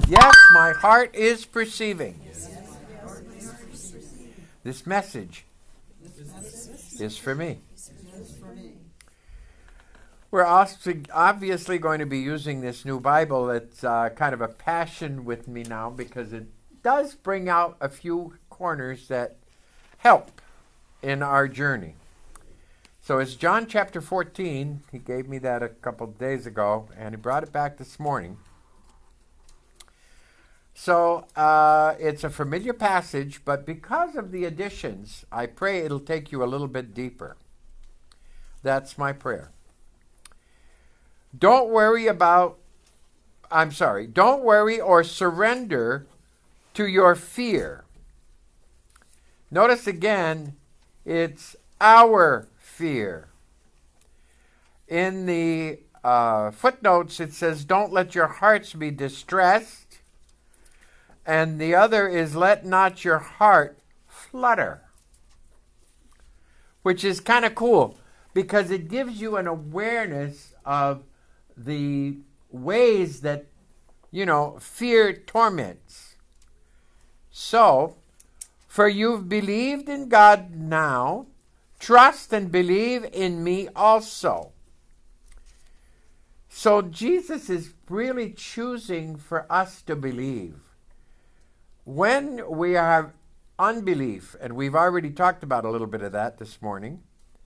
Yes, my heart is perceiving. This message is for me. We're obviously going to be using this new Bible. It's kind of a passion with me now because it does bring out a few corners that help in our journey. So it's John chapter 14. He gave me that a couple of days ago, and he brought it back this morning. So it's a familiar passage, but because of the additions, I pray it'll take you a little bit deeper. That's my prayer. Don't worry or surrender to your fear. Notice again, it's our fear. In the footnotes, it says, don't let your hearts be distressed. And the other is, let not your heart flutter. Which is kind of cool, because it gives you an awareness of the ways that, fear torments. So, for you've believed in God now, trust and believe in me also. So Jesus is really choosing for us to believe. When we have unbelief, and we've already talked about a little bit of that this morning,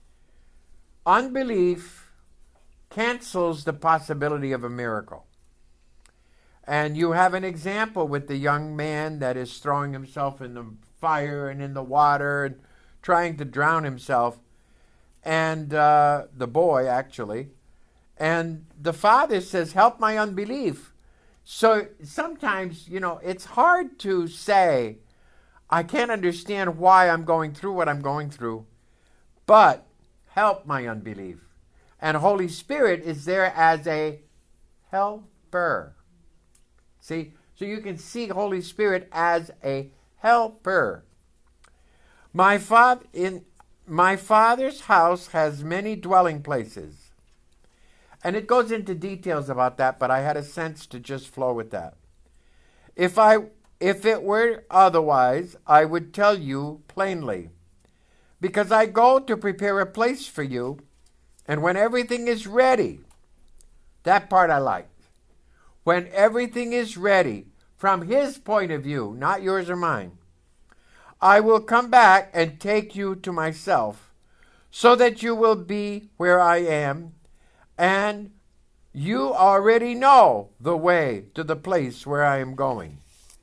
unbelief cancels the possibility of a miracle. And you have an example with the young man that is throwing himself in the fire and in the water and trying to drown himself, and the boy actually, and the father says, help my unbelief. So sometimes, it's hard to say, I can't understand why I'm going through what I'm going through, but help my unbelief. And Holy Spirit is there as a helper. See? So you can see Holy Spirit as a helper. My Father's house has many dwelling places. And it goes into details about that, but I had a sense to just flow with that. If it were otherwise, I would tell you plainly, because I go to prepare a place for you, and when everything is ready, that part I like. When everything is ready, from his point of view, not yours or mine, I will come back and take you to myself, so that you will be where I am, and you already know the way to the place where I am going.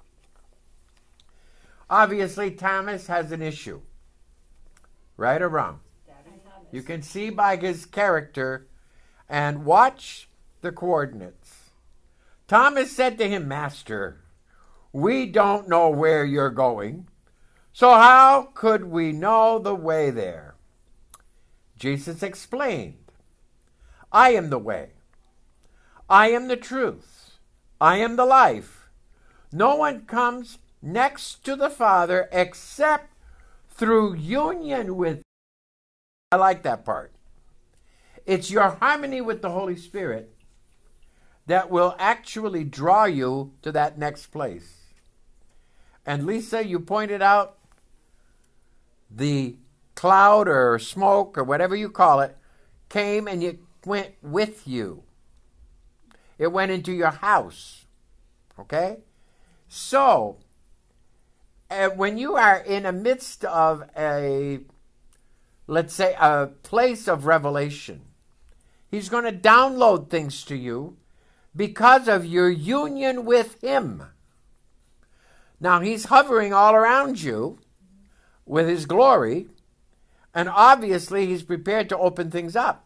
Obviously, Thomas has an issue. Right or wrong? You can see by his character, and watch the coordinates. Thomas said to him, Master, we don't know where you're going, so how could we know the way there? Jesus explained, I am the way. I am the truth. I am the life. No one comes next to the Father except through union with me. I like that part. It's your harmony with the Holy Spirit that will actually draw you to that next place. And Lisa, you pointed out the cloud or smoke or whatever you call it came and it went with you. It went into your house. Okay? So, when you are in the midst of let's say, a place of revelation, he's going to download things to you because of your union with him. Now, he's hovering all around you with his glory, and obviously he's prepared to open things up.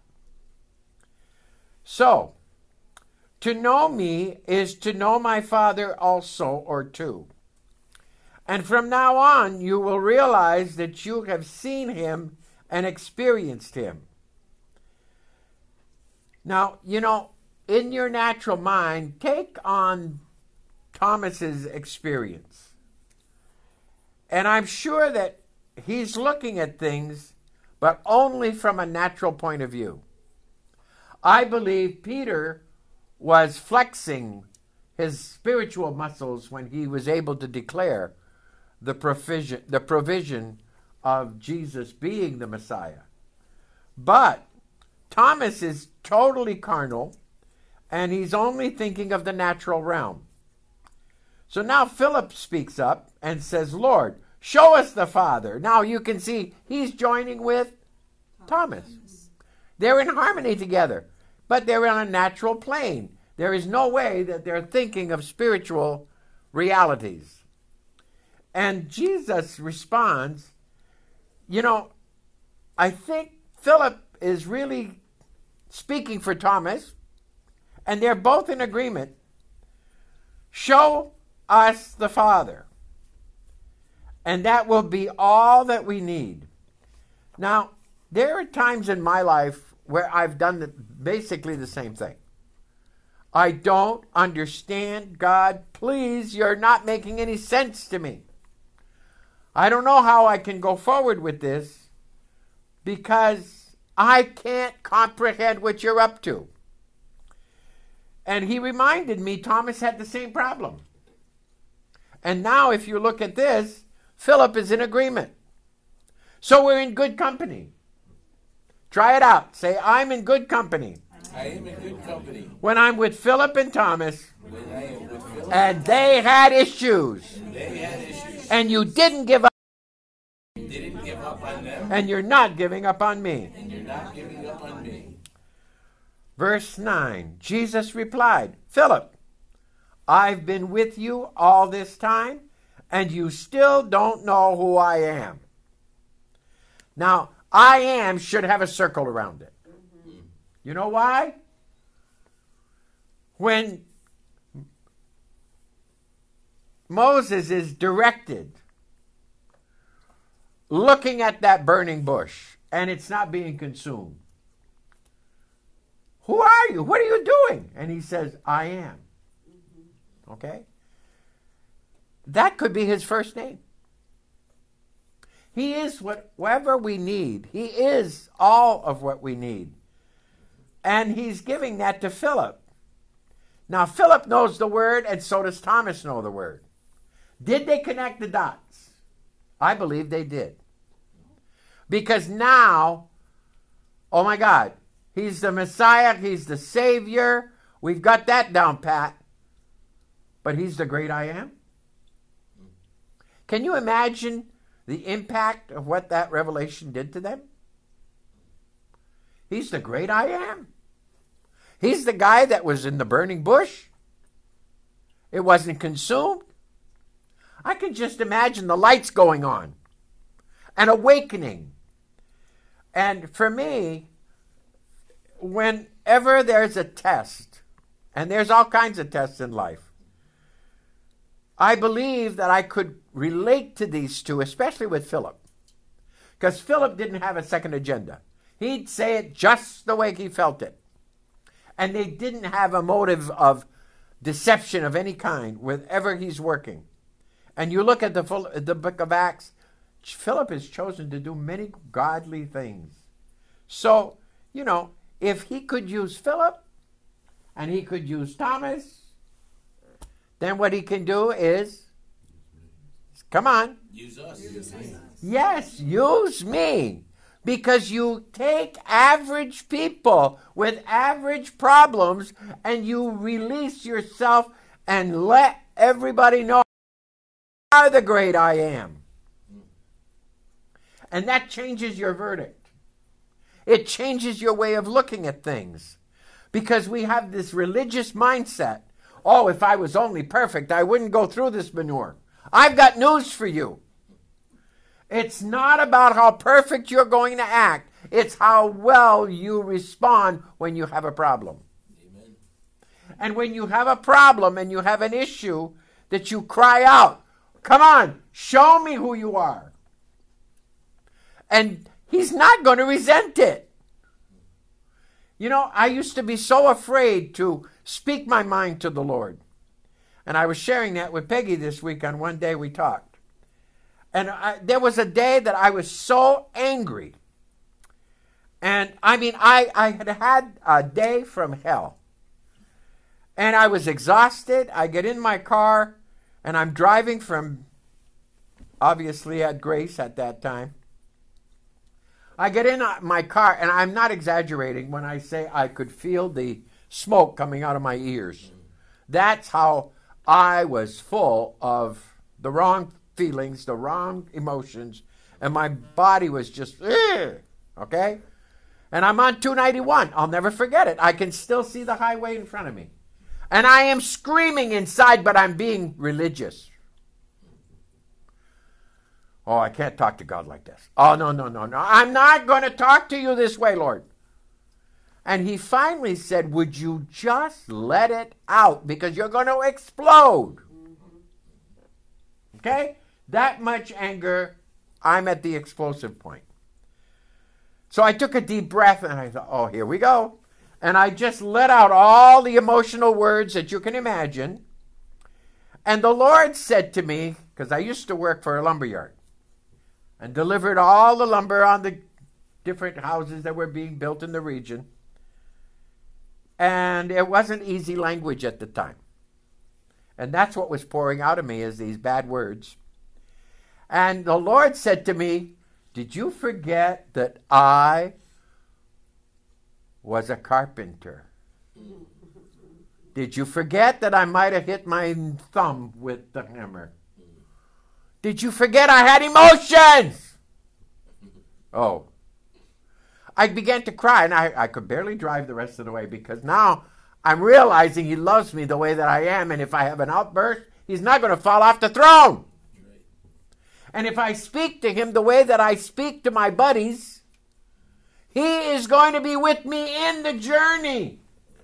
So, to know me is to know my Father also, or two. And from now on, you will realize that you have seen him and experienced him. Now, in your natural mind, take on Thomas's experience. And I'm sure that he's looking at things, but only from a natural point of view. I believe Peter was flexing his spiritual muscles when he was able to declare the provision of Jesus being the Messiah. But Thomas is totally carnal, and he's only thinking of the natural realm. So now Philip speaks up and says, Lord, show us the Father. Now you can see he's joining with Thomas. They're in harmony together, but they're on a natural plane. There is no way that they're thinking of spiritual realities. And Jesus responds, I think Philip is really speaking for Thomas, and they're both in agreement. Show us the Father, and that will be all that we need. Now, there are times in my life where I've done basically the same thing. I don't understand, God. Please, you're not making any sense to me. I don't know how I can go forward with this because I can't comprehend what you're up to. And he reminded me Thomas had the same problem. And now if you look at this, Philip is in agreement. So we're in good company. Try it out. Say, I'm in good company. I am in good company. When I'm with Philip and Thomas, and they had issues. And you didn't give up. On them. And you're not giving up on me. And you're not giving up on me. Verse 9, Jesus replied, Philip, I've been with you all this time, and you still don't know who I am. Now, I am should have a circle around it. You know why? When Moses is directed, looking at that burning bush, and it's not being consumed. Who are you? What are you doing? And he says, I am. Okay? That could be his first name. He is whatever we need. He is all of what we need. And he's giving that to Philip. Now, Philip knows the word, and so does Thomas know the word. Did they connect the dots? I believe they did. Because now, oh my God, he's the Messiah, he's the Savior. We've got that down pat. But he's the great I am. Can you imagine the impact of what that revelation did to them? He's the great I am. He's the guy that was in the burning bush. It wasn't consumed. I can just imagine the lights going on, an awakening. And for me, whenever there's a test, and there's all kinds of tests in life, I believe that I could relate to these two, especially with Philip. Because Philip didn't have a second agenda. He'd say it just the way he felt it. And they didn't have a motive of deception of any kind wherever he's working. And you look at the book of Acts, Philip is chosen to do many godly things. So, if he could use Philip and he could use Thomas, then what he can do is, come on. Use us. Yes, use me. Because you take average people with average problems and you release yourself and let everybody know you are the great I am. And that changes your verdict. It changes your way of looking at things. Because we have this religious mindset. Oh, if I was only perfect, I wouldn't go through this manure. I've got news for you. It's not about how perfect you're going to act. It's how well you respond when you have a problem. Amen. And when you have a problem and you have an issue, that you cry out, come on, show me who you are. And he's not going to resent it. I used to be so afraid to speak my mind to the Lord. And I was sharing that with Peggy this week on One Day We Talked. And there was a day that I was so angry. And I had a day from hell. And I was exhausted. I get in my car, and I'm driving from, obviously at Grace at that time. I get in my car, and I'm not exaggerating when I say I could feel the smoke coming out of my ears. That's how I was full of the wrong feelings, the wrong emotions, and my body was just, ugh, okay? And I'm on 291. I'll never forget it. I can still see the highway in front of me. And I am screaming inside, but I'm being religious. Oh, I can't talk to God like this. Oh, no. I'm not going to talk to you this way, Lord. And he finally said, would you just let it out because you're going to explode? Okay? That much anger, I'm at the explosive point. So I took a deep breath and I thought, oh, here we go. And I just let out all the emotional words that you can imagine. And the Lord said to me, because I used to work for a lumberyard, and delivered all the lumber on the different houses that were being built in the region. And it wasn't easy language at the time. And that's what was pouring out of me, is these bad words. And the Lord said to me, did you forget that I was a carpenter? Did you forget that I might have hit my thumb with the hammer? Did you forget I had emotions? Oh. I began to cry, and I could barely drive the rest of the way because now I'm realizing he loves me the way that I am, and if I have an outburst, he's not going to fall off the throne. And if I speak to him the way that I speak to my buddies, he is going to be with me in the journey.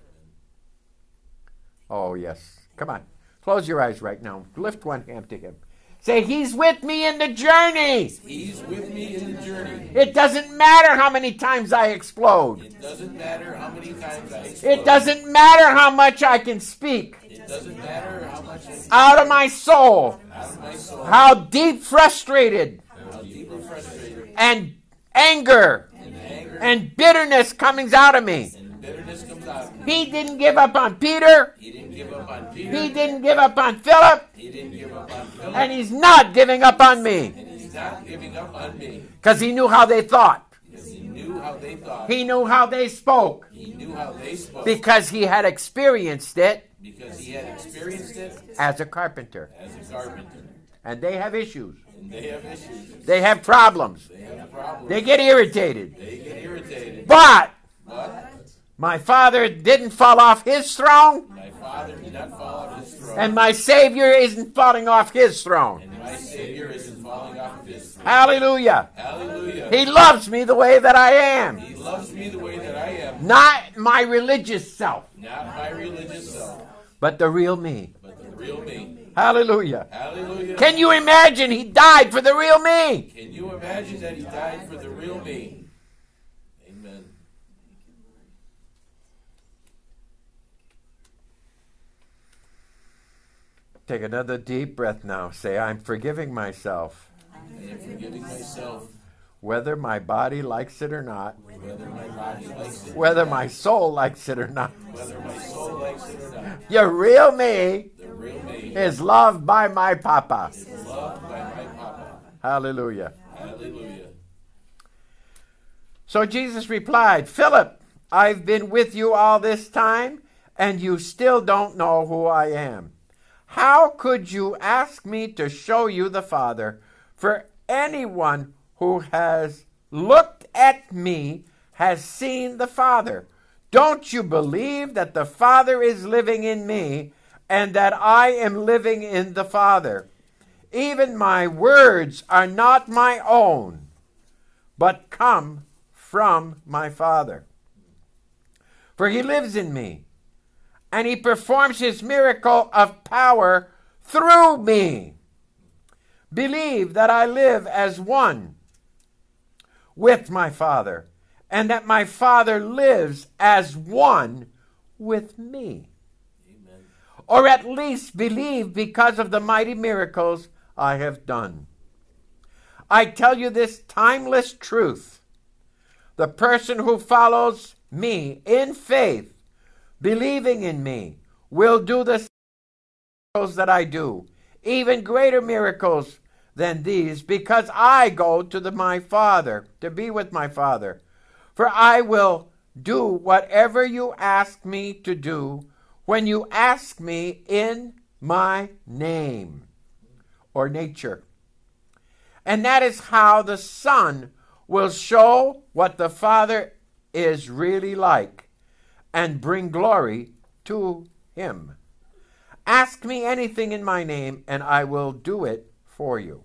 Oh, yes. Come on. Close your eyes right now. Lift one hand to him. Say, he's with me in the journey. He's with me in the journey. It doesn't matter how many times I explode. It doesn't matter how many times I explode. It doesn't matter how much I can speak. It doesn't matter how much I speak Out of my soul. out of my soul. How deep frustrated How deeply frustrated and anger and bitterness comes out of me. and bitterness comes out of me. He didn't give up on Peter. He didn't give up on Peter. He didn't give up on Philip. He didn't give up on Philip. And he's not giving up on me And he's not giving up on me because he knew how they thought. because he knew how they thought. He knew how they spoke He knew how they spoke because he had experienced it because he had experienced it as a carpenter. as a carpenter. And they have issues. And they have issues. They have problems. They have problems. They get irritated. They get irritated. But But my Father didn't fall off his throne, my Father did not fall off his throne. and my Savior isn't falling off his throne. And my Savior isn't falling off of his throne. Hallelujah. Hallelujah. He loves me the way that I am, He loves me the way that I am. not my religious self, Not my religious self, but the real me. but the real me. Hallelujah. Hallelujah. Can you imagine he died for the real me? Can you imagine that he died for the real me? Amen. Take another deep breath now. Say, I'm forgiving myself, I am forgiving myself, whether my body likes it or not, whether my body likes it, whether my soul likes it or not. whether my soul likes it or not. Your real me The real me is loved by my Papa. is loved by my Papa. Hallelujah. Hallelujah. So Jesus replied, Philip, I've been with you all this time, and you still don't know who I am. How could you ask me to show you the Father? For anyone who has looked at me has seen the Father. Don't you believe that the Father is living in me and that I am living in the Father? Even my words are not my own, but come from my Father. For he lives in me, and he performs his miracle of power through me. Believe that I live as one with my Father, and that my Father lives as one with me. Amen. Or at least believe because of the mighty miracles I have done. I tell you this timeless truth. The person who follows me in faith, believing in me, will do the miracles that I do, even greater miracles than these, because I go to my Father, to be with my Father. For I will do whatever you ask me to do when you ask me in my name or nature. And that is how the Son will show what the Father is really like and bring glory to him. Ask me anything in my name, and I will do it for you.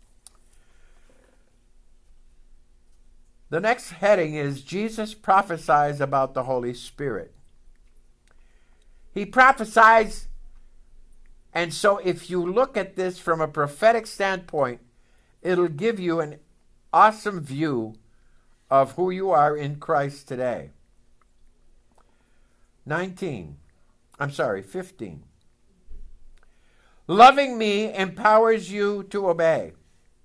The next heading is Jesus prophesies about the Holy Spirit. He prophesies, and so if you look at this from a prophetic standpoint, it'll give you an awesome view of who you are in Christ today. 15. Loving me empowers you to obey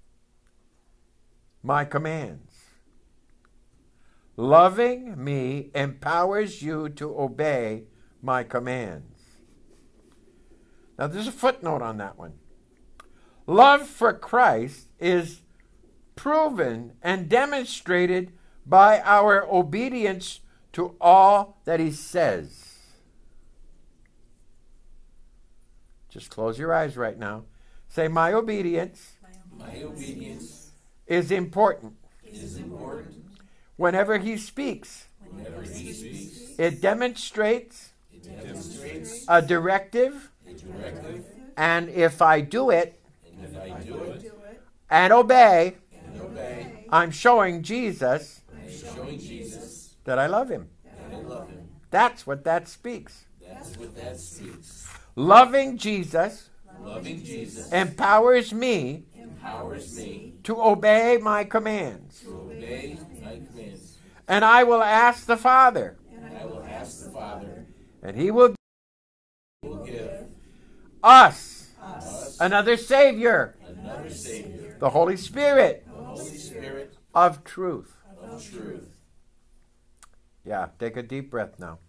my commands. Loving me empowers you to obey my commands. Now there's a footnote on that one. Love for Christ is proven and demonstrated by our obedience to all that he says. Just close your eyes right now. Say, my obedience, is important. Whenever he speaks, it demonstrates a directive, and if I do it and obey, I'm showing Jesus that I love him. That's what that speaks. Loving Jesus empowers me to obey my commands. And I will ask the Father, and he will give us another Savior, the Holy Spirit of truth. Yeah, take a deep breath now.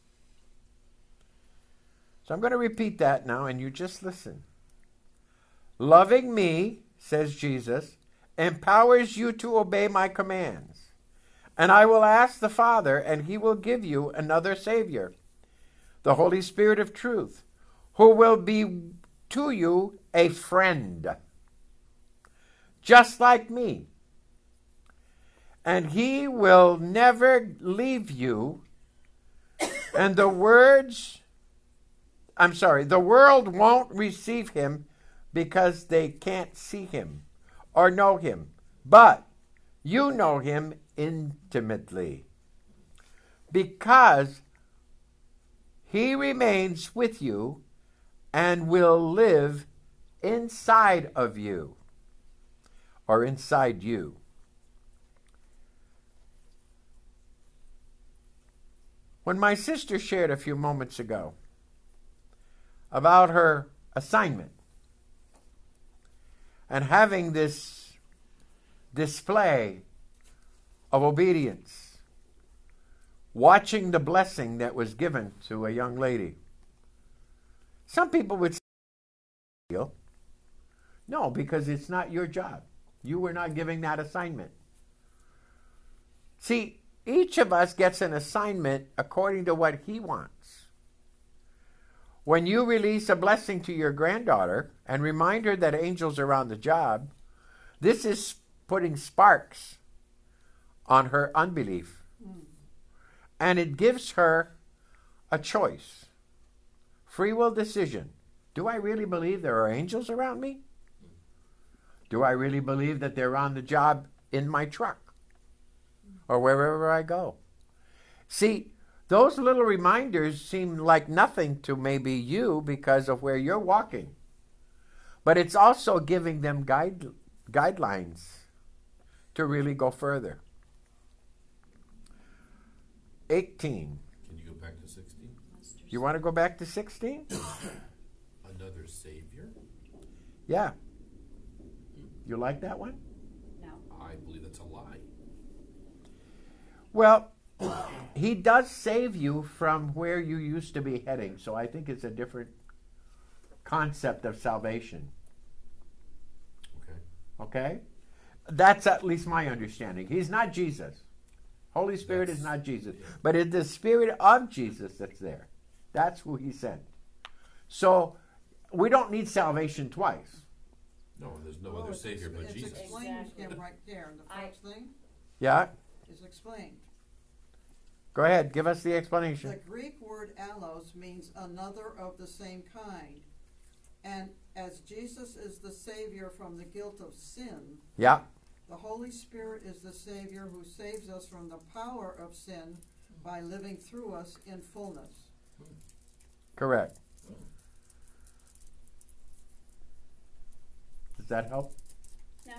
So I'm going to repeat that now, and you just listen. Loving me, says Jesus, empowers you to obey my commands. And I will ask the Father, and he will give you another Savior, the Holy Spirit of truth, who will be to you a friend, just like me. And he will never leave you, and the world won't receive him because they can't see him or know him. But you know him intimately, because he remains with you and will live inside of you, or inside you. When my sister shared a few moments ago about her assignment and having this display of obedience, watching the blessing that was given to a young lady, some people would say, no, because it's not your job. You were not giving that assignment. See, each of us gets an assignment according to what he wants. When you release a blessing to your granddaughter and remind her that angels are on the job, this is putting sparks on her unbelief. And it gives her a choice. Free will decision. Do I really believe there are angels around me? Do I really believe that they're on the job in my truck or wherever I go? See, those little reminders seem like nothing to maybe you because of where you're walking. But it's also giving them guidelines to really go further. 18. Can you go back to 16? You want to go back to 16? Another Savior? Yeah. You like that one? I believe that's a lie. Well, he does save you from where you used to be heading. So I think it's a different concept of salvation. Okay. Okay? That's at least my understanding. He's not Jesus. Holy Spirit is not Jesus. But it's the Spirit of Jesus that's there. That's who he sent. So we don't need salvation twice. No, there's no other Savior but Jesus. It's explained him right there. The first thing Yeah? is explained. Go ahead. Give us the explanation. The Greek word allos means another of the same kind. And as Jesus is the Savior from the guilt of sin, Yeah. the Holy Spirit is the Savior who saves us from the power of sin by living through us in fullness. Correct. Does that help? No,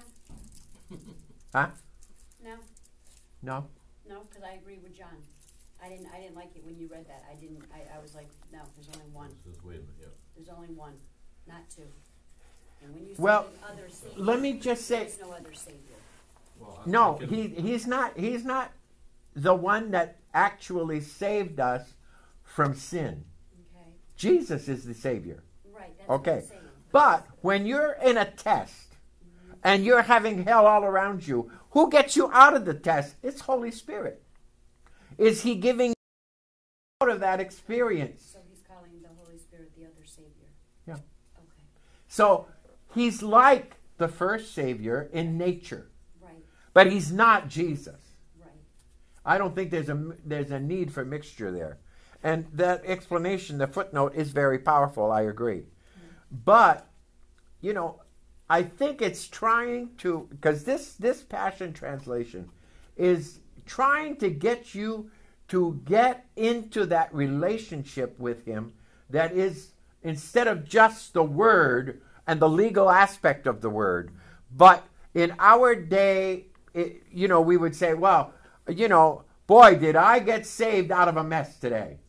Huh? no, No? no, because I agree with John. I didn't like it when you read that. I was like, no, there's only one. Just wait a minute, yeah. There's only one, not two. And when you say Well, other Savior, let me just say, there's no other Savior. Well, I'm no, thinking- he's not the one that actually saved us from sin. Okay, Jesus is the Savior. right, that's what Okay. I'm saying. But when you're in a test and you're having hell all around you, who gets you out of the test? It's Holy Spirit. Is he giving you out of that experience? So he's calling the Holy Spirit the other Savior. Yeah. Okay, So he's like the first Savior in nature, right, but he's not Jesus. right. I don't think there's a need for mixture there. And that explanation, the footnote, is very powerful. I agree. But, you know, I think it's trying to, because this Passion Translation is trying to get you to get into that relationship with him that is, instead of just the word and the legal aspect of the word, but in our day, we would say, well, boy, did I get saved out of a mess today.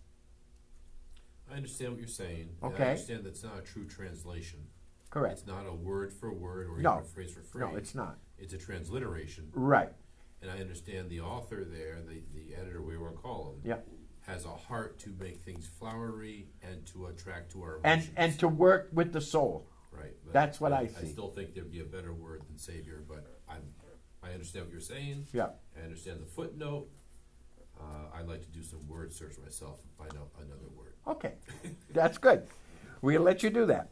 I understand what you're saying. and Okay. I understand that's not a true translation. Correct. It's not a word for word or No. even a phrase for phrase. No, it's not. It's a transliteration. Right. And I understand the author there, the editor, we will call him, Yeah. has a heart to make things flowery and to attract to our And emotions. to work with the soul. Right. But That's what I I see. still think there'd be a better word than Savior, but I understand what you're saying. Yeah. I understand the footnote. I'd like to do some word search myself and find out another word. Okay. That's good. We'll let you do that.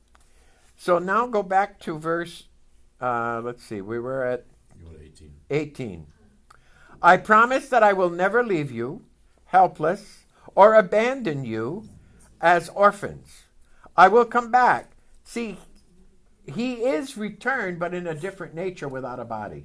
So now go back to verse, let's see, we were at You go to 18. 18. I promise that I will never leave you helpless or abandon you as orphans. I will come back. See, he is returned, but in a different nature without a body.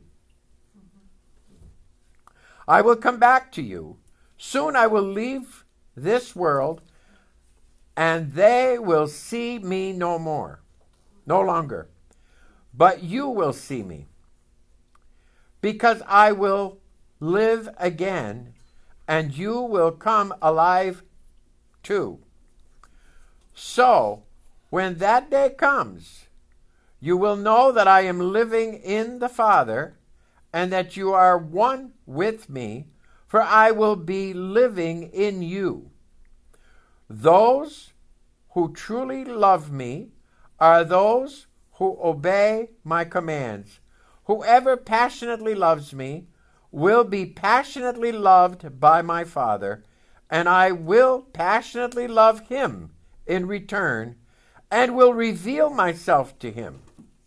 I will come back to you. Soon I will leave this world, and they will see me no more, no longer. But you will see me, because I will live again, and you will come alive too. So, when that day comes, you will know that I am living in the Father, and that you are one with me, for I will be living in you. Those who truly love me are those who obey my commands. Whoever passionately loves me will be passionately loved by my Father, and I will passionately love him in return, and will reveal myself to him.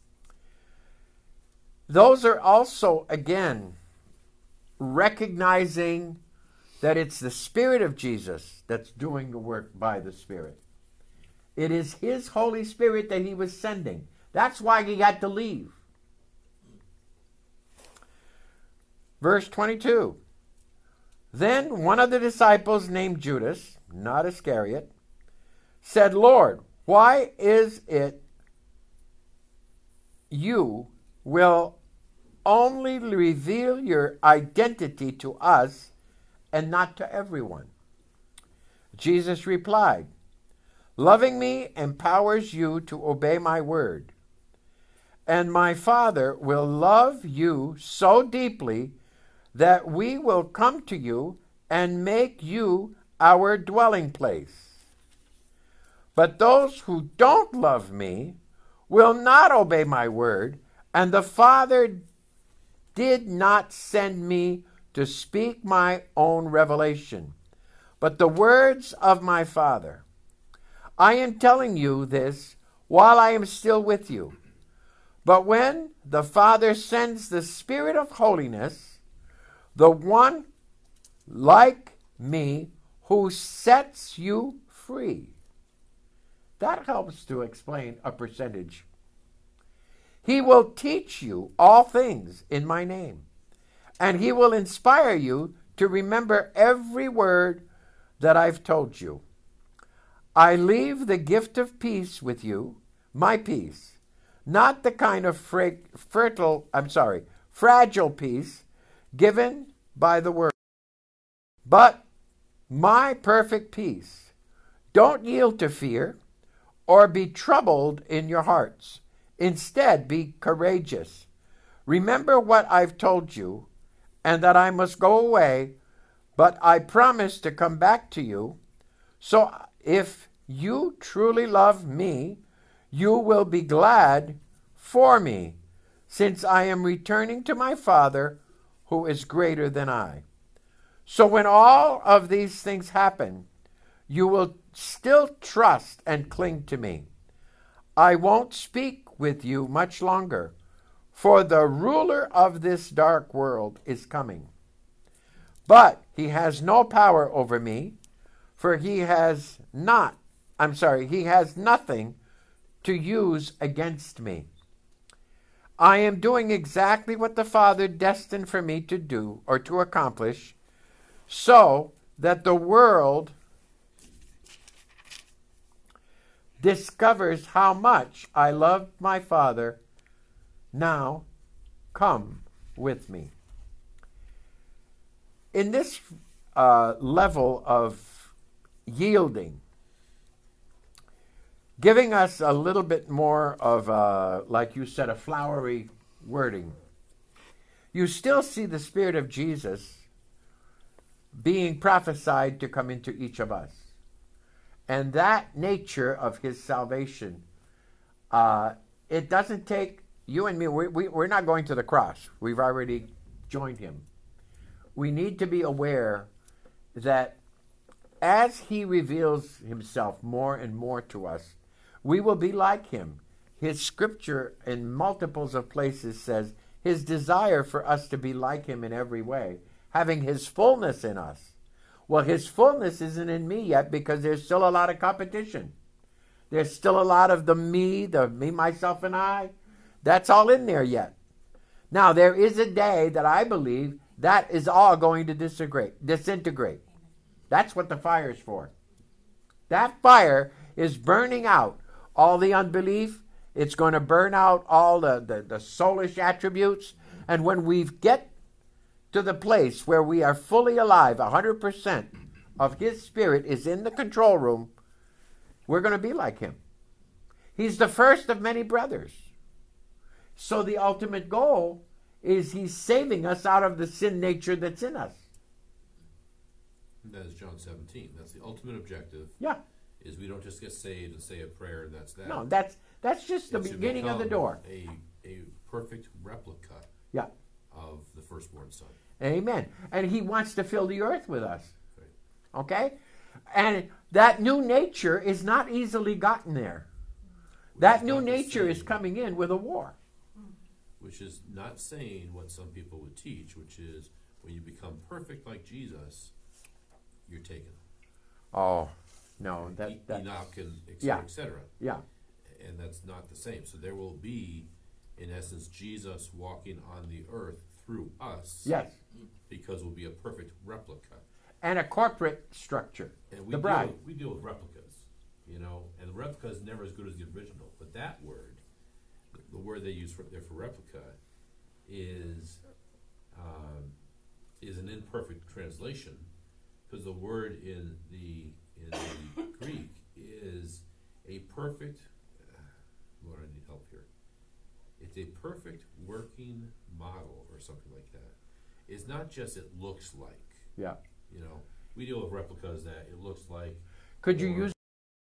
Those are also, again, recognizing that it's the Spirit of Jesus that's doing the work by the Spirit. It is his Holy Spirit that he was sending. That's why he had to leave. Verse 22. Then one of the disciples named Judas, not Iscariot, said, Lord, why is it you will only reveal your identity to us and not to everyone? Jesus replied, loving me empowers you to obey my word. And my Father will love you so deeply that we will come to you and make you our dwelling place. But those who don't love me will not obey my word, and the Father did not send me to speak my own revelation, but the words of my Father. I am telling you this while I am still with you. But when the Father sends the Spirit of holiness, the one like me who sets you free. That helps to explain a percentage. He will teach you all things in my name, and he will inspire you to remember every word that I've told you. I leave the gift of peace with you, my peace, not the kind of fragile peace given by the world, but my perfect peace. Don't yield to fear or be troubled in your hearts. Instead, be courageous. Remember what I've told you, and that I must go away, but I promise to come back to you. So if you truly love me, you will be glad for me, since I am returning to my Father, who is greater than I. So when all of these things happen, you will still trust and cling to me. I won't speak with you much longer, for the ruler of this dark world is coming. But he has no power over me, for he has nothing to use against me. I am doing exactly what the Father destined for me to do or to accomplish, so that the world discovers how much I love my Father. Now, come with me. In this level of yielding, giving us a little bit more of, like you said, a flowery wording, you still see the Spirit of Jesus being prophesied to come into each of us. And that nature of his salvation, it doesn't take you and me. We're not going to the cross. We've already joined him. We need to be aware that as he reveals himself more and more to us, we will be like him. His scripture in multiples of places says his desire for us to be like him in every way, having his fullness in us. Well, his fullness isn't in me yet because there's still a lot of competition. There's still a lot of the me, myself, and I. That's all in there yet. Now, there is a day that I believe that is all going to disintegrate. That's what the fire is for. That fire is burning out all the unbelief. It's going to burn out all the soulish attributes. And when we get to the place where we are fully alive, 100% of his Spirit is in the control room, we're going to be like him. He's the first of many brothers. So the ultimate goal is he's saving us out of the sin nature that's in us. That is John 17. That's the ultimate objective. Yeah. Is we don't just get saved and say a prayer and that's that. No, that's just the beginning of the door. A perfect replica. Yeah. Of the firstborn son. Amen. And he wants to fill the earth with us. Right. Okay? And that new nature is not easily gotten there. That new nature is coming in with a war. Which is not saying what some people would teach, which is when you become perfect like Jesus, you're taken. Oh, no. Enoch and et cetera, et cetera. Yeah. And that's not the same. So there will be, in essence, Jesus walking on the earth through us. Yes. Because we'll be a perfect replica. And a corporate structure. And the bride. We deal with replicas, and the replica is never as good as the original. But that word, the word they use for replica, is an imperfect translation, because the word in the Greek is a perfect. Lord, I need help here. It's a perfect working model or something like that. It's not just it looks like. Yeah. You know, we deal with replicas that it looks like, Could you or- use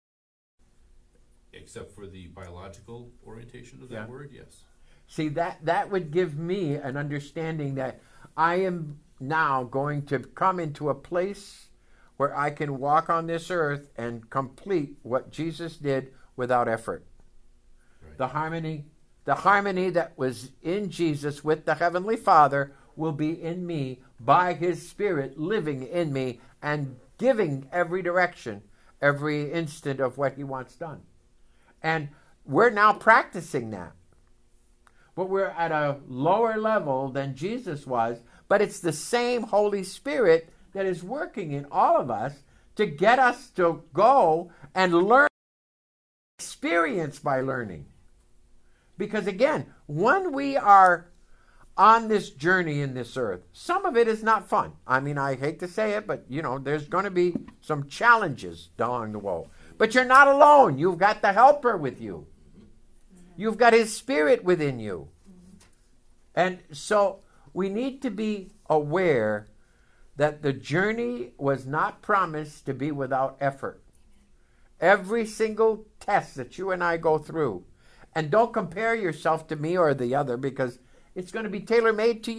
except for the biological orientation of that Yeah. word, yes. See, that would give me an understanding that I am now going to come into a place where I can walk on this earth and complete what Jesus did without effort. Right. The harmony that was in Jesus with the Heavenly Father will be in me by His Spirit living in me and giving every direction, every instant of what He wants done. And we're now practicing that. But we're at a lower level than Jesus was, but it's the same Holy Spirit that is working in all of us to get us to go and learn, experience by learning. Because again, when we are on this journey in this earth, some of it is not fun. I mean, I hate to say it, but there's going to be some challenges along the way. But you're not alone. You've got the Helper with you. You've got His Spirit within you. And so we need to be aware that the journey was not promised to be without effort. Every single test that you and I go through, and don't compare yourself to me or the other, because it's going to be tailor-made to you.